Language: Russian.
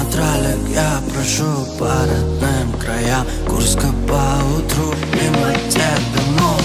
на тралик я прошу по родным краям. Курска по утру мимо тебя домой.